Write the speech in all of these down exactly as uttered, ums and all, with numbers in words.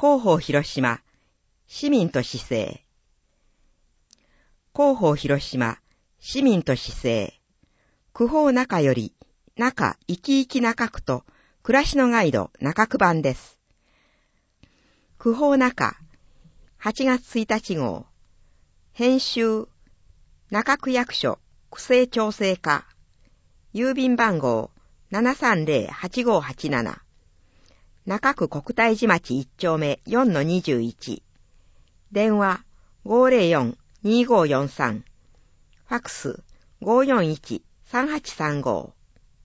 広報広島、市民と市政。広報広島、市民と市政。区報中より、中生き生き中区と暮らしのガイド中区版です。区報中、はちがつついたち号。編集、中区役所区政調整課。郵便番号 ななさんぜろはちごはちなな。中区国体寺町いち丁目 よんのにじゅういち。電話 ごーぜろよんにーごーよんさん。ファクス ごーよんいちさんはちさんご。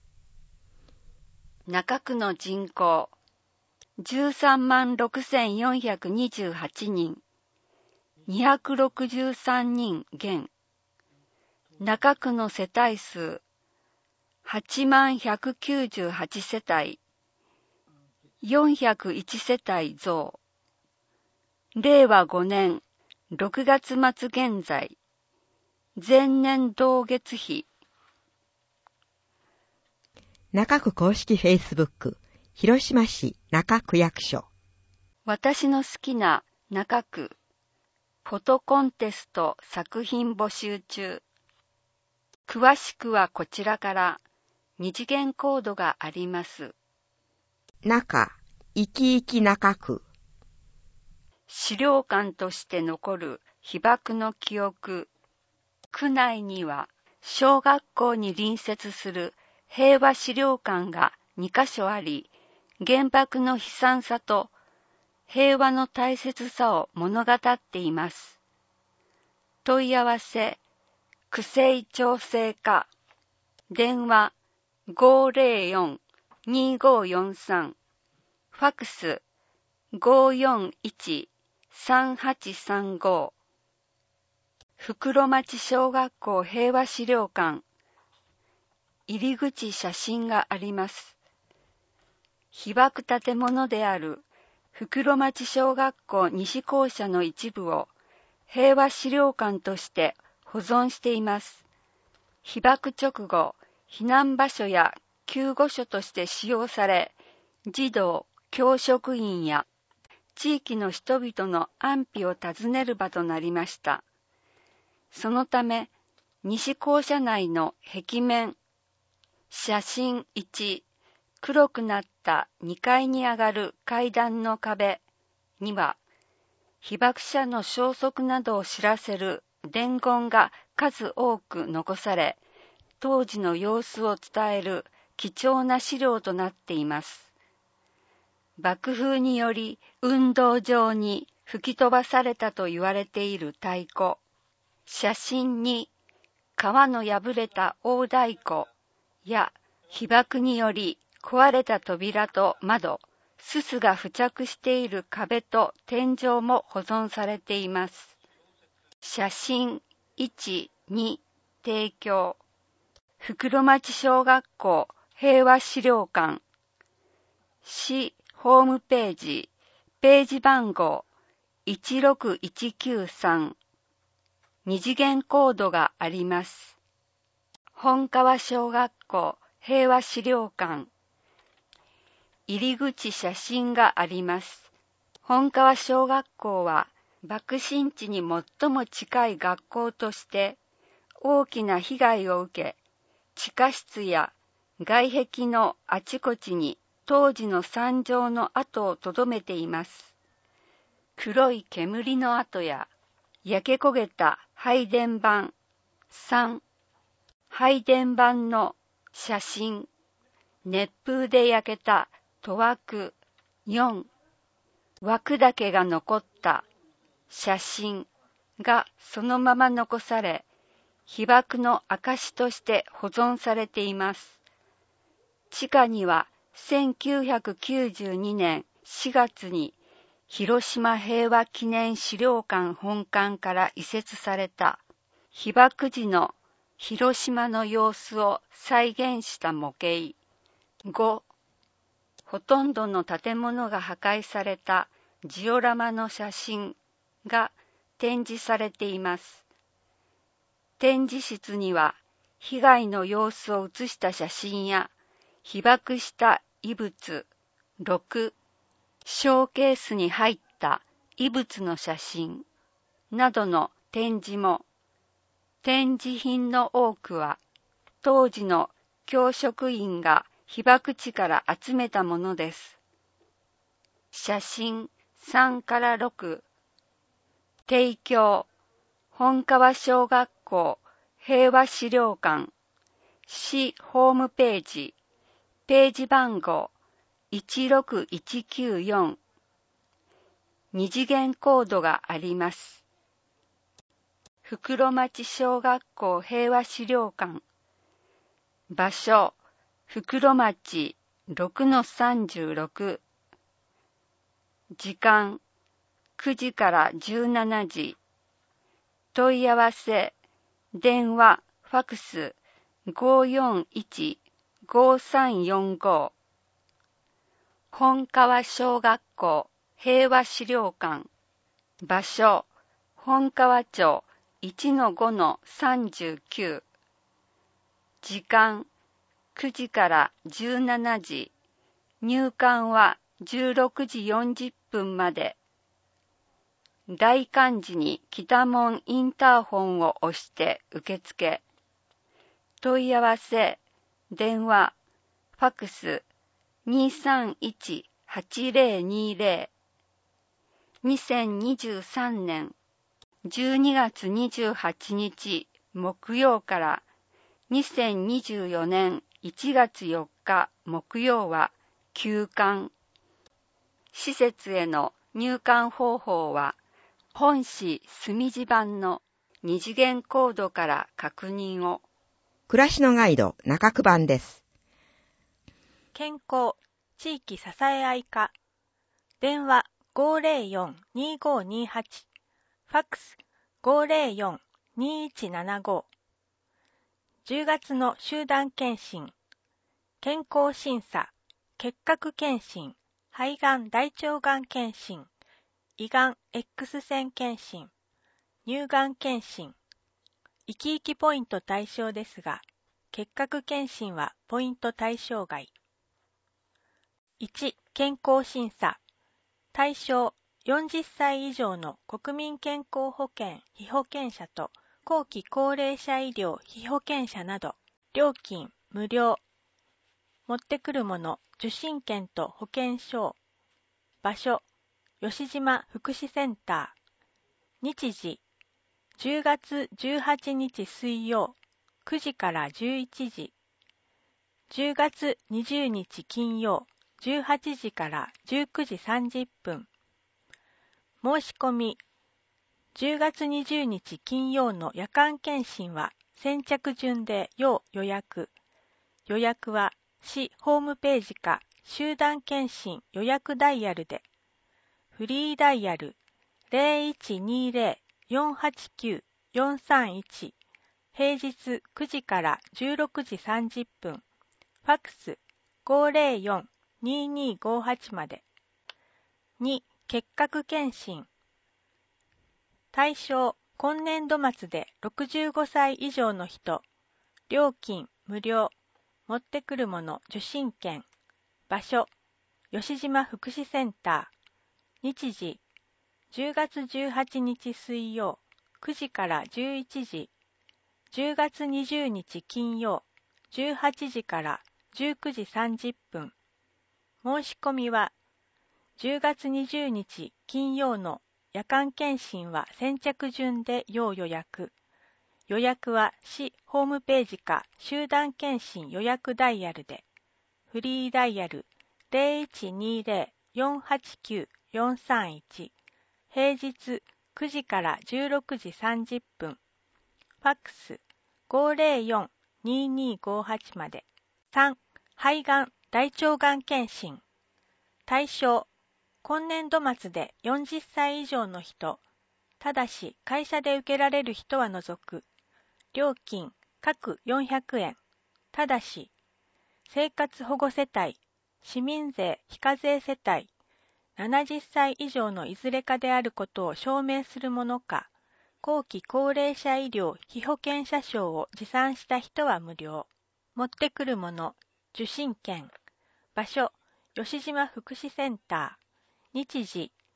中区の人口じゅうさんまんろくせんよんひゃくにじゅうはちにん、にひゃくろくじゅうさんにん減。中区の世帯数はちまんひゃくきゅうじゅうはち世帯、よんひゃくいち世帯増。れいわごねんろくがつ末現在、前年同月比。 中区公式フェイスブック、広島市中区役所。 私の好きな中区、フォトコンテスト作品募集中。詳しくはこちらから二次元コードがあります。 中、生き生き中区。 資料館として残る被爆の記憶。区内には小学校に隣接する平和資料館がにかしょあり、原爆の悲惨さと平和の大切さを物語っています。問い合わせ、区政調整課。電話ごーぜろよんにーごーよんさん。ファクスごーよんいちさんはちさんご。袋町小学校平和資料館。入り口写真があります。被爆建物である袋町小学校西校舎の一部を平和資料館として保存しています。被爆直後、避難場所や救護所として使用され、児童、教職員や地域の人々の安否を尋ねる場となりました。そのため、西校舎内の壁面、写真いち、黒くなったにかいに上がる階段の壁には、被爆者の消息などを知らせる伝言が数多く残され、当時の様子を伝える貴重な資料となっています。爆風により運動場に吹き飛ばされたと言われている太鼓。写真に川の破れた大太鼓や被爆により壊れた扉と窓、すすが付着している壁と天井も保存されています。写真いち、に提供。袋町小学校平和資料館。市ホームページ、ページ番号いちろくいちきゅうさん。二次元コードがあります。本川小学校平和資料館。入り口写真があります。本川小学校は爆心地に最も近い学校として大きな被害を受け、地下室や外壁のあちこちに当時の惨状の跡をとどめています。黒い煙の跡や焼け焦げた配電盤さん、配電盤の写真、熱風で焼けた戸枠よん、枠だけが残った写真がそのまま残され、被爆の証として保存されています。地下にはせんきゅうひゃくきゅうじゅうにねんしがつに広島平和記念資料館本館から移設された被爆時の広島の様子を再現した模型。ご、ほとんどの建物が破壊されたジオラマの写真が展示されています。展示室には被害の様子を写した写真や被爆した遺物ろく、ショーケースに入っった遺物の写真などの展示も、展示品の多くは当時の教職員が被爆地から集めたものです。写真さんからろく、提供、本川小学校平和資料館、市ホームページ、ページ番号いちろくいちきゅうよん、二次元コードがあります。袋町小学校平和資料館、場所、袋町 ろくのさんじゅうろく、時間、くじからじゅうしちじ、問い合わせ、電話、ファクス、ごーよんいち、ごさんよんご、本川小学校平和資料館、場所、本川町 いちのごのさんじゅうきゅう、時間、くじからじゅうしちじ、入館はじゅうろくじよんじゅっぷんまで。大漢字に北門インターホンを押して受付。問い合わせ、電話、ファクス にさんいちはちぜろにぜろ。にせんにじゅうさんねんじゅうにがつにじゅうはちにち木曜からにせんにじゅうよねんいちがつよっか木曜は休館。施設への入館方法は本市墨字版の二次元コードから確認を。 暮らしのガイド中区版です。 健康地域支え合い課、電話 ごーぜろよんにーごーにーはち、ファックス ごーぜろよんにーいちななご。じゅうがつの集団検診、健康審査、結核検診、肺がん大腸がん検診、胃がん X 線検診、乳がん検診、生き生きポイント対象ですが、結核検診はポイント対象外。いち. 健康審査。対象よんじゅっさい以上の国民健康保険被保険者と後期高齢者医療被保険者など。料金無料。持ってくるもの受診券と保険証。場所吉島福祉センター。日時じゅうがつじゅうはちにち水曜くじからじゅういちじ。じゅうがつにじゅうにち金曜じゅうはちじからじゅうくじさんじゅっぷん。申し込みじゅうがつにじゅうにち金曜の夜間検診は先着順で要予約。予約は市ホームページか集団検診予約ダイヤルで。フリーダイヤル ゼロいちにゼロ よんはちきゅう よんさんいち。平日くじからじゅうろくじさんじゅっぷん。ファックス ごーぜろよんにーにーごーはち まで。に. 結核検診。対象今年度末でろくじゅうごさい以上の人。料金無料。持ってくるもの受診券。場所吉島福祉センター。日時じゅうがつじゅうはちにち水曜くじからじゅういちじ。じゅうがつにじゅうにち金曜じゅうはちじからじゅうくじさんじゅっぷん。申し込みはじゅうがつにじゅうにち金曜の夜間検診は先着順で要予約。予約は市ホームページか集団検診予約ダイヤルで。フリーダイヤル ゼロいちにゼロ よんはちきゅう よんさんいち。平日くじからじゅうろくじさんじゅっぷん。ファックス ごーぜろよんにーにーごーはち まで。さん. 肺がん大腸がん検診。対象今年度末でよんじゅっさい以上の人。ただし会社で受けられる人は除く。料金各よんひゃくえん。ただし生活保護世帯、市民税非課税世帯、ななじゅっさい以上のいずれかであることを証明するものか、後期高齢者医療被保険者証を持参した人は無料。持ってくるもの受診券。場所吉島福祉センター。日時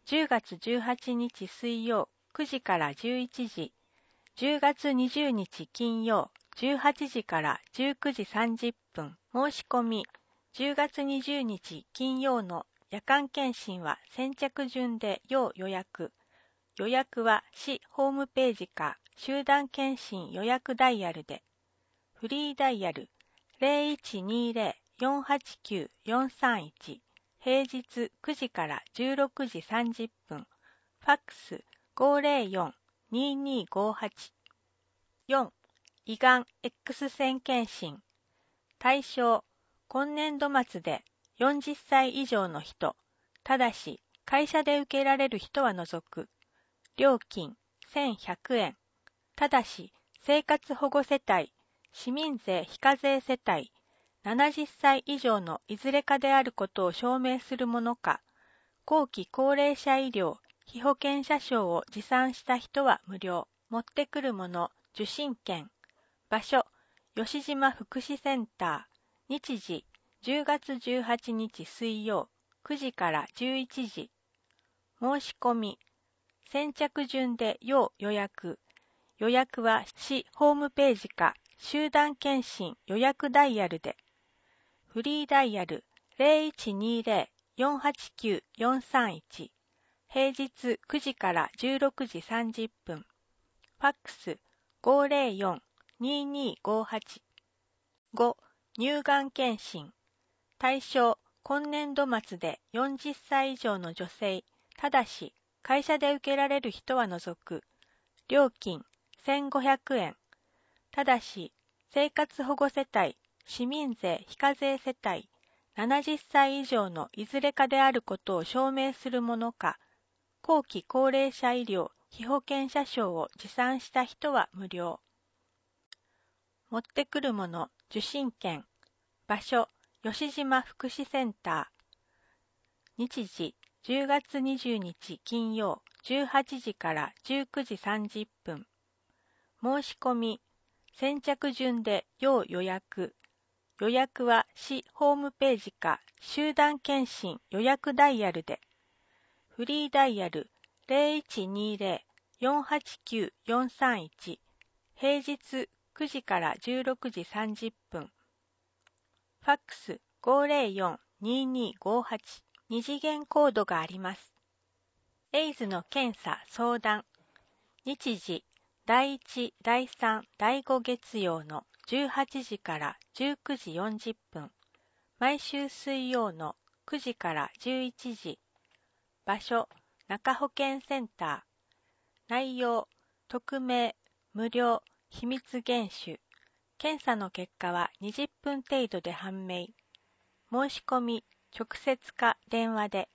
じゅうがつじゅうはちにち水曜くじからじゅういちじ、じゅうがつにじゅうにち金曜じゅうはちじからじゅうくじさんじゅっぷん。申し込み、じゅうがつにじゅうにち金曜の夜間検診は先着順で要予約。予約は市ホームページか集団検診予約ダイヤルで。フリーダイヤル ゼロいちにゼロ よんはちきゅう よんさんいち。平日くじからじゅうろくじさんじゅっぷん。ファックス ごゼロよん にーにーごはち。よん. 胃がん X 線検診。対象、今年度末でよんじゅっさい以上の人、ただし会社で受けられる人は除く。料金せんひゃくえん。ただし生活保護世帯、市民税非課税世帯、ななじゅっさい以上のいずれかであることを証明するものか、後期高齢者医療被保険者証を持参した人は無料。持ってくるもの、受診券。場所、吉島福祉センター。日時、じゅうがつじゅうはちにち水曜、くじからじゅういちじ。申し込み、先着順で要予約。予約は市ホームページか集団検診予約ダイヤルで。フリーダイヤル ゼロいちにゼロ よんはちきゅう よんさんいち。平日くじからじゅうろくじさんじゅっぷん。ファックス ごゼロよん にーにーごはち。ご. 乳がん検診。対象、今年度末でよんじゅっさい以上の女性、ただし会社で受けられる人は除く。料金せんごひゃくえん。ただし生活保護世帯、市民税非課税世帯、ななじゅっさい以上のいずれかであることを証明するものか、後期高齢者医療被保険者証を持参した人は無料。持ってくるもの、受診券。場所、吉島福祉センター。日時、じゅうがつにじゅうにち金曜、じゅうはちじからじゅうくじさんじゅっぷん。申し込み、先着順で要予約。予約は市ホームページか集団検診予約ダイヤルで。フリーダイヤル ゼロいちにゼロ よんはちきゅう よんさんいち。平日くじからじゅうろくじさんじゅっぷん。ファックス ごゼロよん にーにーごはち。二次元コードがあります。エイズの検査相談。日時、だいいち、だいさん、だいご月曜のじゅうはちじからじゅうくじよんじゅっぷん。毎週水曜のくじからじゅういちじ。場所、中保健センター。内容、匿名、無料、秘密厳守。検査の結果はにじゅっぷん程度で判明。申し込み、直接か電話で。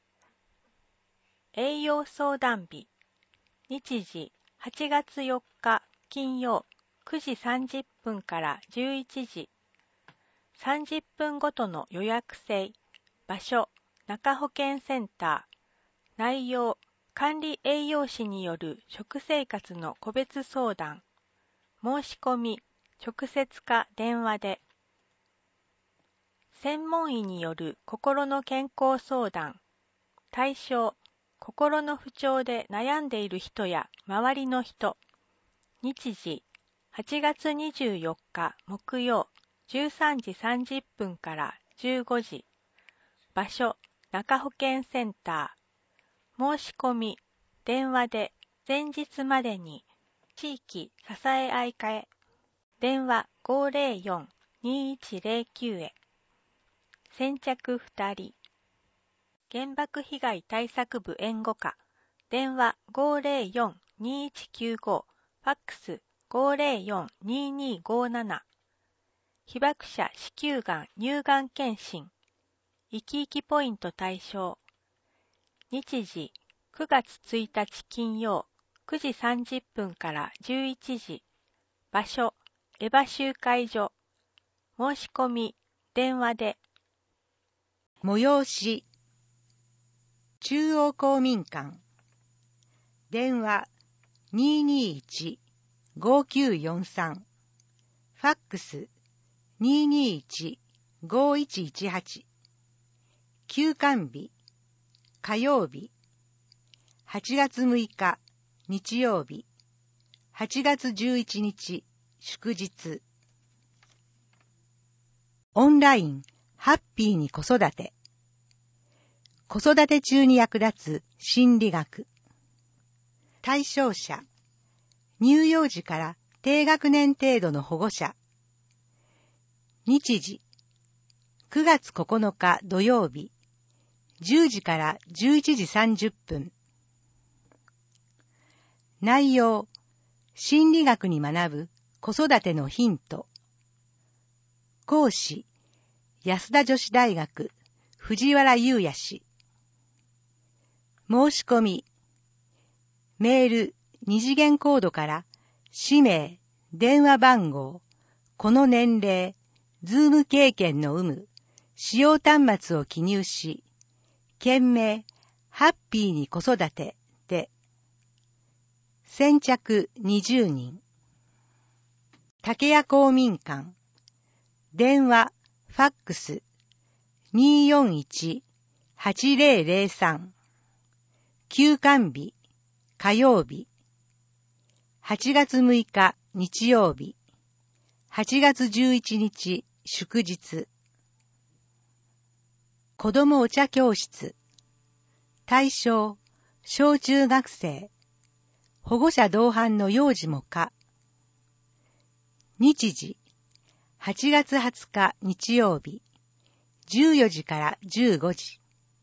栄養相談日。日時、はちがつよっか金曜くじさんじゅっぷんからじゅういちじ。さんじゅっぷんごとの予約制。場所、中保健センター。内容、管理栄養士による食生活の個別相談。申し込み、直接か電話で。専門医による心の健康相談。対象、心の不調で悩んでいる人や周りの人。日時、はちがつにじゅうよっか木曜じゅうさんじさんじゅっぷんからじゅうごじ。場所、中保健センター。申し込み、電話で前日までに。地域支え合い課へ。電話 ごゼロよん にいちゼロきゅう へ。先着ふたり。原爆被害対策部援護課。電話 ごゼロよん にいちきゅうご。ファックス ごゼロよん にーにーごなな。被爆者子宮がん乳がん検診。生き生きポイント対象。日時、くがつついたち金曜くじさんじゅっぷんからじゅういちじ。場所、エバ集会所。申し込み、電話で。 催し、中央公民館。電話 にーにーいち ごきゅうよんさん。ファックス にーにーいち ごいちいちはち。休館日、火曜日、 はちがつむいか日曜日、はちがつじゅういちにち祝日。オンラインハッピーに子育て。子育て中に役立つ心理学。対象者、乳幼児から低学年程度の保護者。日時、くがつここのか土曜日、じゅうじからじゅういちじさんじゅっぷん。内容、心理学に学ぶ子育てのヒント。講師、安田女子大学藤原優也氏。申し込み、メール、二次元コードから氏名、電話番号、この年齢、ズーム経験の有無、使用端末を記入し、件名、ハッピーに子育てで、先着にじゅうにん。竹谷公民館、電話、ファックス、にーよんいち はちぜろぜろさん。休館日、火曜日。はちがつむいか日曜日。はちがつじゅういちにち祝日。子どもお茶教室。対象、小中学生。保護者同伴の幼児も可。日時、はちがつはつか日曜日。じゅうよじからじゅうごじ。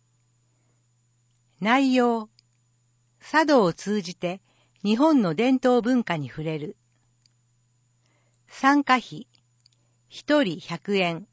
内容、茶道を通じて日本の伝統文化に触れる。参加費、ひとりひゃくえん。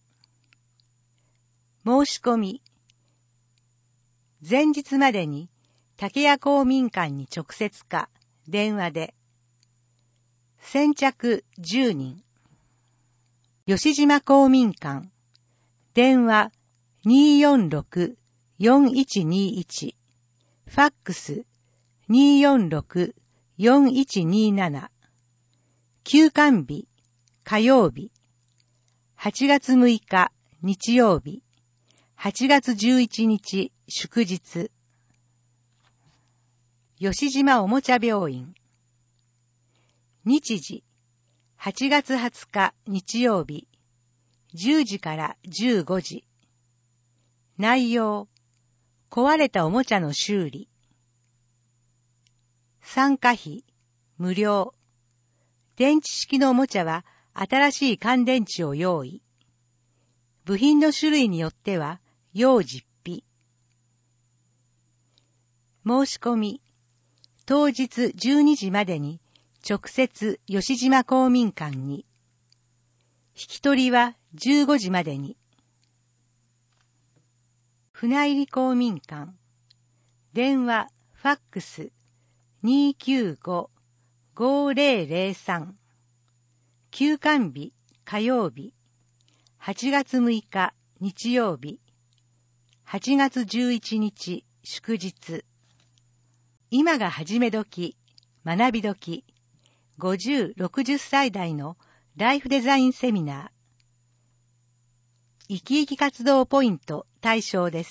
申し込み、前日までに竹谷公民館に直接か電話で。先着じゅうにん。吉島公民館、電話 にーよんろく よんいちにいち、ファックス にーよんろく よんいちになな。休館日、火曜日。はちがつむいか日曜日。はちがつじゅういちにち祝日。吉島おもちゃ病院。日時、はちがつはつか日曜日。じゅうじからじゅうごじ。内容、壊れたおもちゃの修理。参加費、無料。電池式のおもちゃは新しい乾電池を用意。部品の種類によっては要実費。申し込み、当日じゅうにじまでに直接吉島公民館に。引き取りはじゅうごじまでに。船入公民館、電話、ファックス にーきゅうご ごぜろぜろさん。休館日、火曜日。はちがつむいか日曜日。はちがつじゅういちにち祝日。今が始め時、学び時。ごじゅう、ろくじゅっさい代のライフデザインセミナー。生き生き活動ポイント対象です。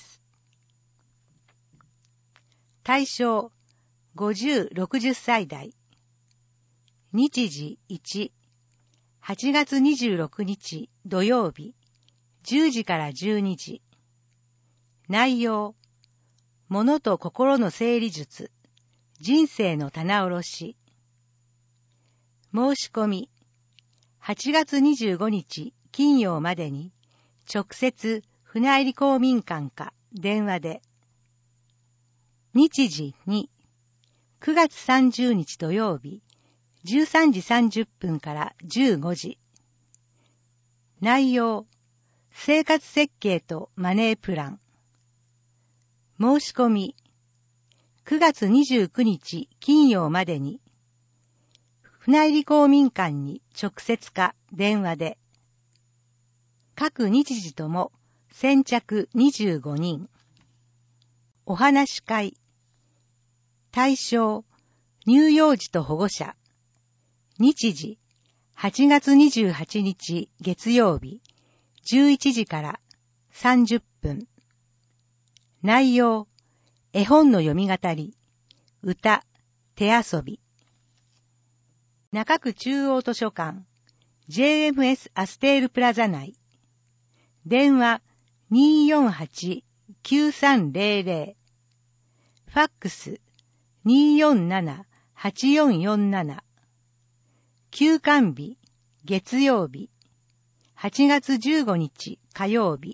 対象、ごじゅう、ろくじゅっさい代。日時いち、はちがつにじゅうろくにち土曜日、じゅうじからじゅうにじ。内容、物と心の整理術、人生の棚卸し。申し込み、はちがつにじゅうごにち金曜までに、直接船入公民館か電話で。日時に、くがつさんじゅうにち土曜日、じゅうさんじさんじゅっぷんからじゅうごじ。内容、生活設計とマネープラン。申し込み、くがつにじゅうくにち金曜までに、船入公民館に直接か電話で。各日時とも先着にじゅうごにん。お話し会。対象、乳幼児と保護者。日時、はちがつにじゅうはちにち月曜日、じゅういちじからさんじゅっぷん。内容、絵本の読み語り、 歌、手遊び。中区中央図書館、ジェイエムエス アステールプラザ内。電話 にーよんはち きゅうさんゼロゼロ。ファックス にーよんなな はちよんよんなな。休館日、月曜日。はちがつじゅうごにち火曜日。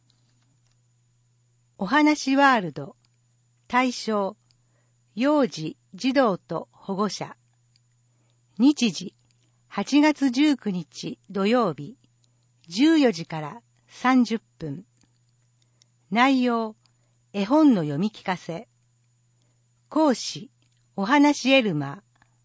お話ワールド。対象。幼児、児童と保護者。日時。はちがつじゅうくにち土曜日。じゅうよじからさんじゅっぷん。内容。絵本の読み聞かせ。講師。お話エルマ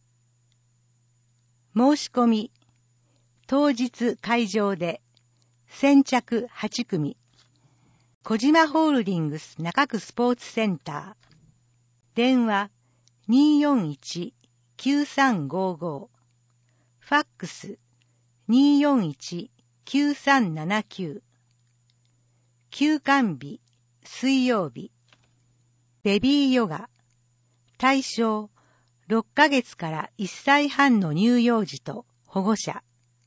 ー。申し込み。当日会場で。先着はちくみ。小島ホールディングス中区スポーツセンター。電話 にーよんいち きゅうさんごご。ファックス にーよんいち きゅうさんななきゅう。休館日、水曜日。ベビーヨガ。対象、ろっかげつからいっさいはんの乳幼児と保護者。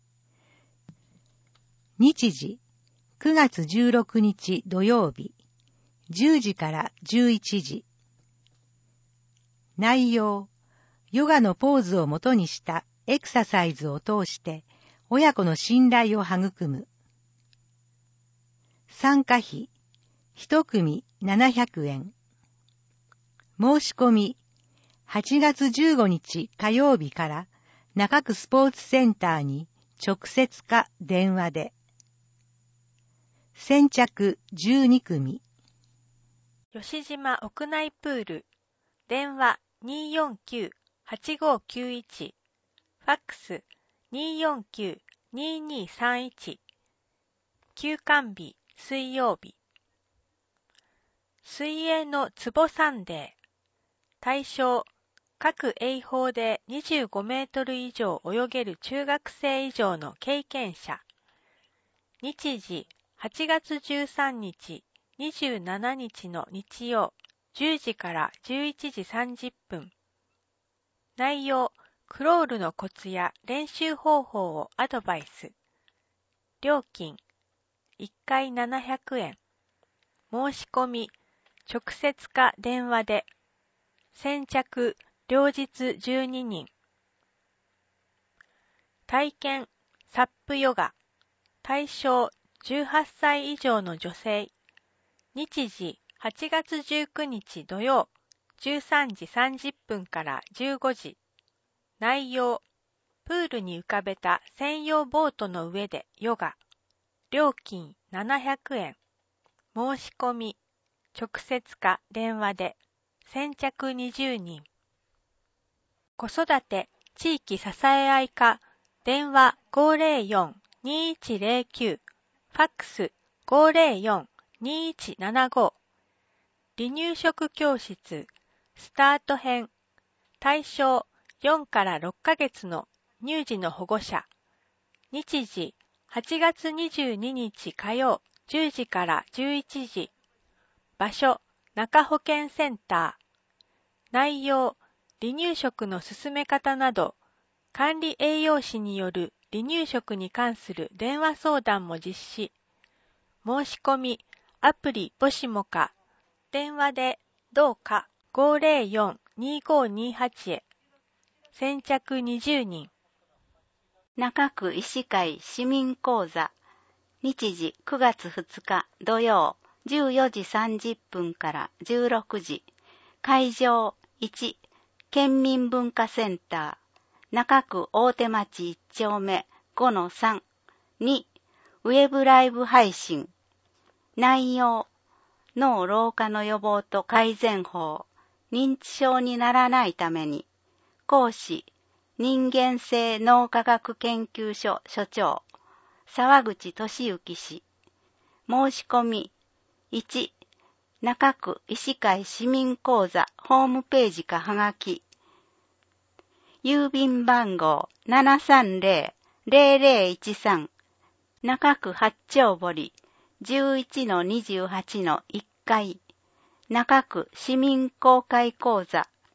日時、くがつじゅうろくにち土曜日、じゅうじからじゅういちじ。内容、ヨガのポーズをもとにしたエクササイズを通して親子の信頼を育む。参加費、一組ななひゃくえん。申し込み、はちがつじゅうごにち火曜日から中区スポーツセンターに直接か電話で。先着じゅうにくみ。 吉島屋内プール。電話 にーよんきゅう はちごきゅういち。ファックス にーよんきゅう にーにーさんいち。休館日、水曜日。水泳のツボサンデー。対象、各泳法でにじゅうごメートル以上泳げる中学生以上の経験者。日時、はちがつじゅうさんにち、にじゅうしちにちの日曜、じゅうじからじゅういちじさんじゅっぷん。内容、クロールのコツや練習方法をアドバイス。料金、いっかいななひゃくえん。申し込み、直接か電話で。先着、両日じゅうににん。体験、サップヨガ。対象、じゅうはっさい以上の女性。日時、はちがつじゅうくにち土曜、じゅうさんじさんじゅっぷんからじゅうごじ。内容、プールに浮かべた専用ボートの上でヨガ。料金ななひゃくえん。申し込み、直接か電話で。先着にじゅうにん。子育て地域支え合い課。電話 ごーぜろよん にーいちぜろきゅう。ファックス ごーぜろよん にーいちななご。離乳食教室スタート編。対象よんからろっかげつの乳児の保護者。日時はちがつにじゅうににち火曜じゅうじからじゅういちじ。場所中保健センター。内容離乳食の進め方など管理栄養士による離乳食に関する電話相談も実施。申し込みアプリボシモか電話でどうか ごーぜろよん にーごーにーはち へ。先着にじゅうにん。 中区医師会市民講座。日時くがつふつか土曜じゅうよじさんじゅっぷんからじゅうろくじ。会場いち県民文化センター中区大手町いち丁目 ごのさん。にウェブライブ配信。内容脳老化の予防と改善法。認知症にならないために。講師人間性脳科学研究所所長沢口俊之氏。申し込みいち中区医師会市民講座ホームページかはがき。郵便番号 ななさんぜろ ぜろぜろいちさん 中区八丁堀 じゅういちのにじゅうはちのいっかい中区市民公開講座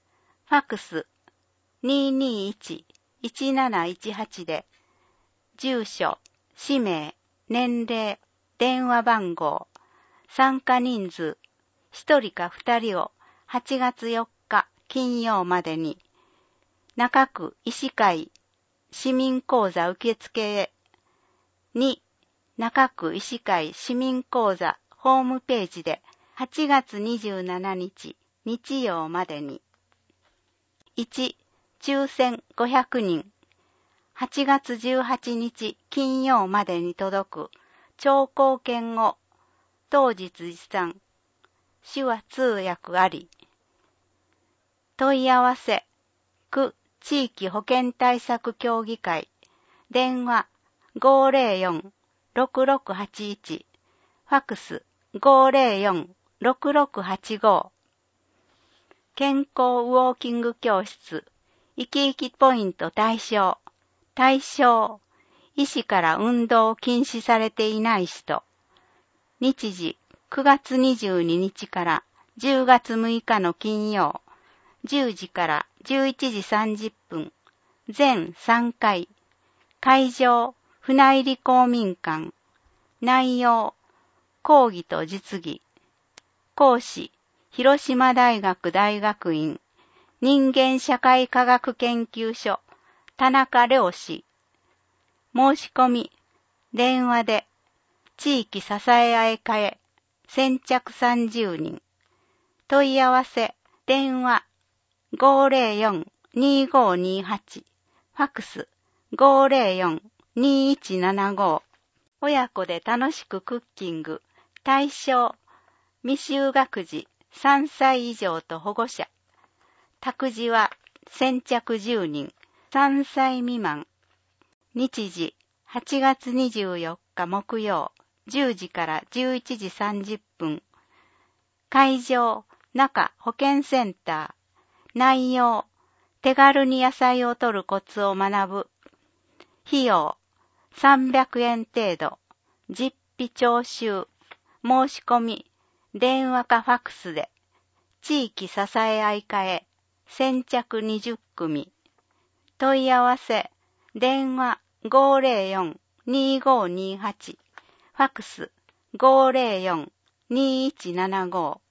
ファックス にーにーいち いちなないちはち で、住所、氏名、年齢、電話番号、参加人数、ひとりかふたりをはちがつよっか金曜までに、中区医師会市民講座受付へ、に、中区医師会市民講座ホームページではちがつにじゅうしちにち日曜までに、いち、抽選ごひゃくにん、はちがつじゅうはちにち金曜までに届く聴講券を当日持参、手話通訳あり。問い合わせ、区地域保健対策協議会、電話 ごーぜろよん ろくろくはちいち、ファックス ごーぜろよん ろくろくはちご。健康ウォーキング教室、生き生きポイント対象、対象、医師から運動を禁止されていない人。日時、くがつにじゅうににちからじゅうがつむいかの金曜、じゅうじからじゅういちじさんじゅっぷん、全さんかい。会場、船入公民館。内容、講義と実技。講師、広島大学大学院、人間社会科学研究所、田中良氏。申し込み、電話で、地域支え合い会へ、先着さんじゅうにん。問い合わせ、電話、ごーぜろよん にーごーにーはち、ファックス、ごーぜろよん にーいちななご。親子で楽しくクッキング、対象、未就学児さんさい以上と保護者。託児は先着じゅうにん、さんさい未満。日時、はちがつにじゅうよっか木曜、じゅうじからじゅういちじさんじゅっぷん。会場、中保健センター。内容、手軽に野菜を摂るコツを学ぶ。費用、さんびゃくえん程度。実費徴収。申し込み、電話かファックスで。地域支え合い会へ、先着にじゅっくみ。問い合わせ、電話 ごーぜろよん にーごーにーはち、ファックス ごーぜろよん にーいちななご。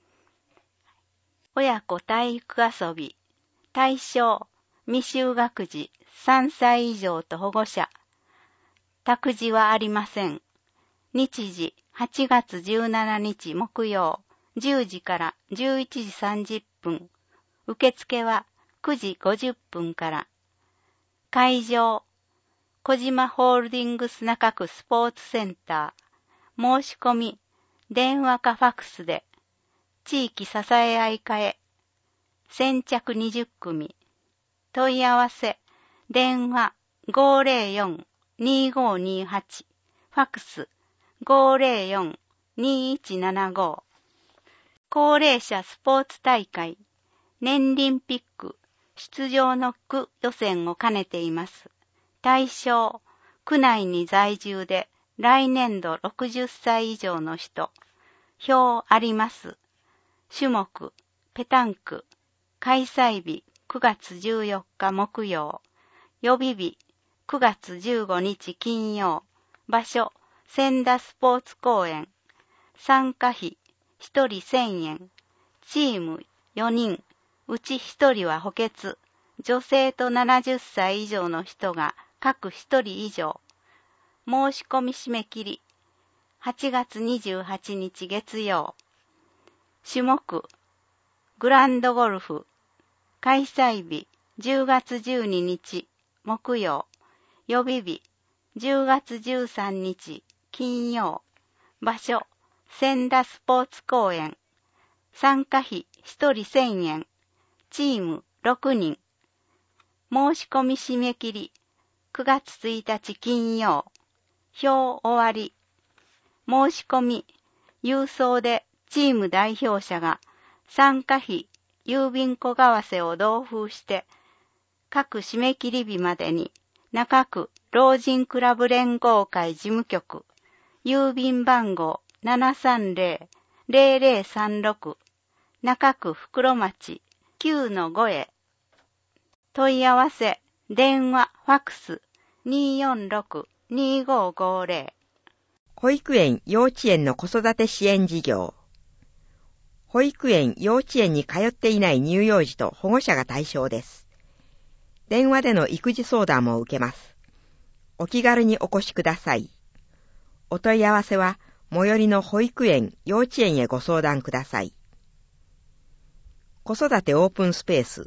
親子体育遊び、対象、未就学児さんさい以上と保護者。託児はありません。日時、はちがつじゅうしちにち木曜、じゅうじからじゅういちじさんじゅっぷん。受付はくじごじゅっぷんから。会場、小島ホールディングス中区スポーツセンター。申し込み、電話かファックスで。地域支え合い会へ。先着にじゅっくみ。問い合わせ、電話 ごーぜろよん にーごーにーはち、ファックス ごーぜろよん にーいちななご。高齢者スポーツ大会、年輪ピック、出場の区予選を兼ねています。対象、区内に在住で来年度ろくじゅっさい以上の人。表あります。種目、ペタンク。開催日、くがつじゅうよっか木曜。予備日、くがつじゅうごにち金曜。場所、千田スポーツ公園。参加費、ひとりせんえん。チームよにん。うちひとりは補欠。女性とななじゅっさい以上の人が各ひとり以上。申し込み締め切り。はちがつにじゅうはちにち月曜。種目、グランドゴルフ。開催日、じゅうがつじゅうににち木曜。予備日、じゅうがつじゅうさんにち金曜。場所、千田スポーツ公園。参加費ひとりせんえん。チームろくにん。申し込み締め切り、くがつついたち金曜。表終わり。申し込み、郵送でチーム代表者が参加費、郵便小為替を同封して、各締め切り日までに中区老人クラブ連合会事務局、郵便番号 ななさんぜろ ぜろぜろさんろく、中区袋町きゅうのご へ。問い合わせ、電話、ファックス、にーよんろく にーごーごーぜろ。 保育園幼稚園の子育て支援事業。保育園幼稚園に通っていない乳幼児と保護者が対象です。電話での育児相談も受けます。お気軽にお越しください。お問い合わせは最寄りの保育園幼稚園へご相談ください。子育てオープンスペース。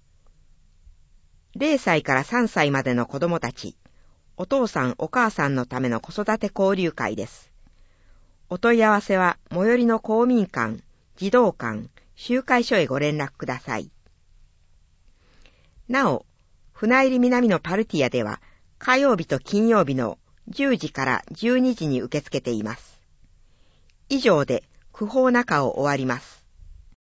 れいさいからさんさいまでの子供たち、お父さんお母さんのための子育て交流会です。お問い合わせは最寄りの公民館、児童館、集会所へご連絡ください。なお、船入南のパルティアでは火曜日と金曜日のじゅうじからじゅうにじに受け付けています。以上で区報中を終わります。